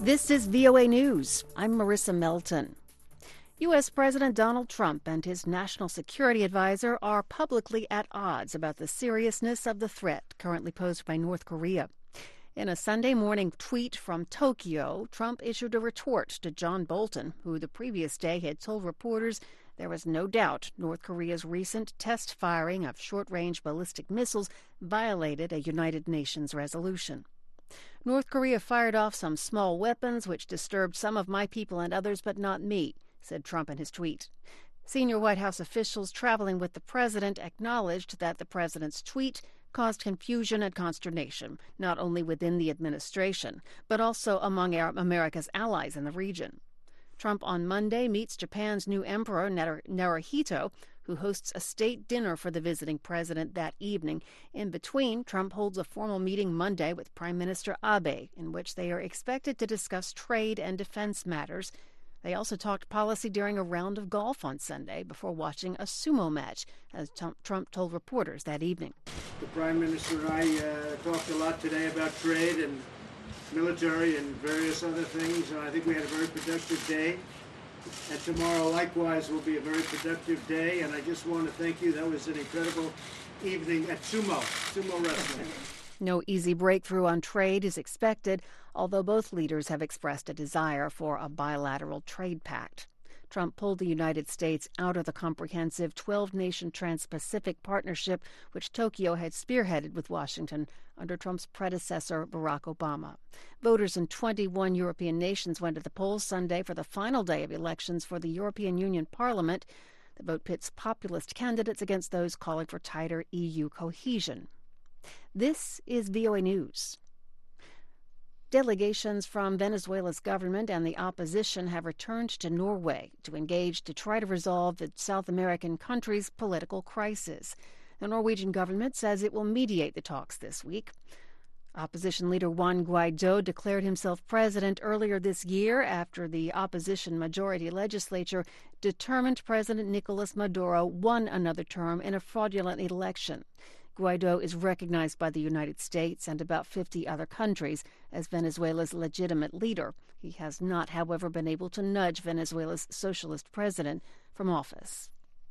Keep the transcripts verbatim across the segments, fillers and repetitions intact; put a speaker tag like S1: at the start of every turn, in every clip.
S1: This is V O A News. I'm Marissa Melton. U S. President Donald Trump and his national security advisor are publicly at odds about the seriousness of the threat currently posed by North Korea. In a Sunday morning tweet from Tokyo, Trump issued a retort to John Bolton, who the previous day had told reporters there was no doubt North Korea's recent test firing of short-range ballistic missiles violated a United Nations resolution. North Korea fired off some small weapons which disturbed some of my people and others, but not me, said Trump in his tweet. Senior White House officials traveling with the president acknowledged that the president's tweet caused confusion and consternation, not only within the administration, but also among America's allies in the region. Trump on Monday meets Japan's new emperor, Naruhito, who hosts a state dinner for the visiting president that evening. In between, Trump holds a formal meeting Monday with Prime Minister Abe, in which they are expected to discuss trade and defense matters. They also talked policy during a round of golf on Sunday before watching a sumo match, as Trump told reporters that evening.
S2: The Prime Minister and I uh, talked a lot today about trade and military and various other things, and I think we had a very productive day. And tomorrow, likewise, will be a very productive day, and I just want to thank you. That was an incredible evening at sumo, sumo wrestling.
S1: No easy breakthrough on trade is expected, although both leaders have expressed a desire for a bilateral trade pact. Trump pulled the United States out of the comprehensive twelve-nation Trans-Pacific Partnership, which Tokyo had spearheaded with Washington under Trump's predecessor, Barack Obama. Voters in twenty-one European nations went to the polls Sunday for the final day of elections for the European Union Parliament. The vote pits populist candidates against those calling for tighter E U cohesion. This is V O A News. Delegations from Venezuela's government and the opposition have returned to Norway to engage to try to resolve the South American country's political crisis. The Norwegian government says it will mediate the talks this week. Opposition leader Juan Guaido declared himself president earlier this year after the opposition majority legislature determined President Nicolas Maduro won another term in a fraudulent election. Guaido is recognized by the United States and about fifty other countries as Venezuela's legitimate leader. He has not, however, been able to nudge Venezuela's socialist president from office.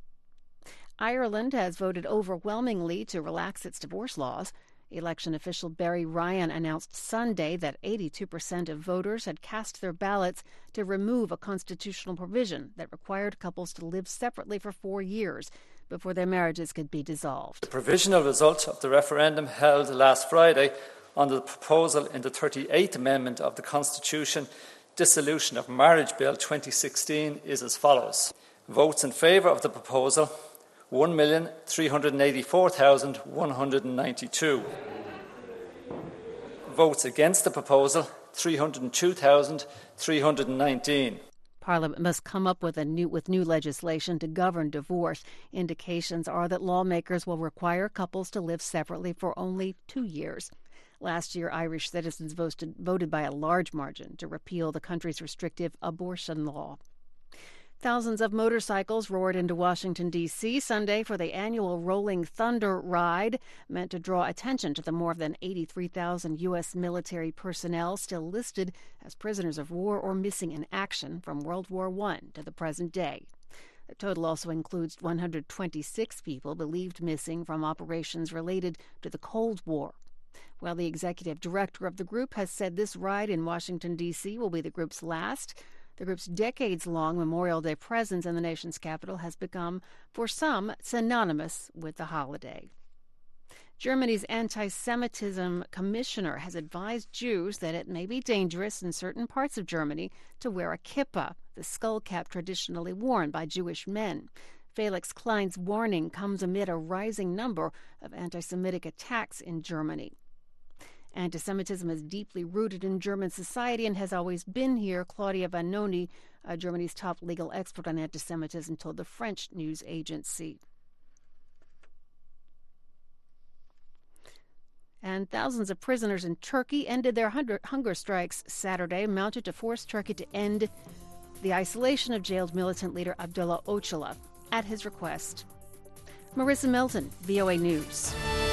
S1: Ireland has voted overwhelmingly to relax its divorce laws. Election official Barry Ryan announced Sunday that eighty-two percent of voters had cast their ballots to remove a constitutional provision that required couples to live separately for four years before their marriages could be dissolved.
S3: The provisional result of the referendum held last Friday on the proposal in the thirty-eighth Amendment of the Constitution, Dissolution of Marriage Bill twenty sixteen, is as follows. Votes in favour of the proposal, one million three hundred eighty-four thousand one hundred ninety-two. Votes against the proposal, three hundred two thousand three hundred nineteen.
S1: Parliament must come up with a new with new legislation to govern divorce. Indications are that lawmakers will require couples to live separately for only two years. Last year, Irish citizens voted, voted by a large margin to repeal the country's restrictive abortion law. Thousands of motorcycles roared into Washington, D C Sunday for the annual Rolling Thunder Ride, meant to draw attention to the more than eighty-three thousand U S military personnel still listed as prisoners of war or missing in action from World War One to the present day. The total also includes one hundred twenty-six people believed missing from operations related to the Cold War. While the executive director of the group has said this ride in Washington, D C will be the group's last, the group's decades-long Memorial Day presence in the nation's capital has become, for some, synonymous with the holiday. Germany's anti-Semitism commissioner has advised Jews that it may be dangerous in certain parts of Germany to wear a kippah, the skull cap traditionally worn by Jewish men. Felix Klein's warning comes amid a rising number of anti-Semitic attacks in Germany. Anti-Semitism is deeply rooted in German society and has always been here, Claudia Vanoni, uh, Germany's top legal expert on anti-Semitism, told the French news agency. And thousands of prisoners in Turkey ended their hunger strikes Saturday, mounted to force Turkey to end the isolation of jailed militant leader Abdullah Öcalan at his request. Marissa Melton, V O A News.